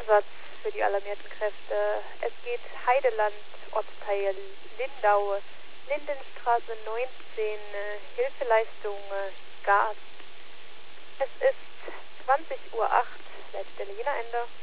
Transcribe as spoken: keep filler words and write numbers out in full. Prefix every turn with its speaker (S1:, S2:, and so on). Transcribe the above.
S1: Einsatz für die alarmierten Kräfte. Es geht Heideland, Ortsteil Lindau, Lindenstraße neunzehn, äh, Hilfeleistung äh, Gas. Es ist zwanzig Uhr acht, Leitstelle Jena Ende.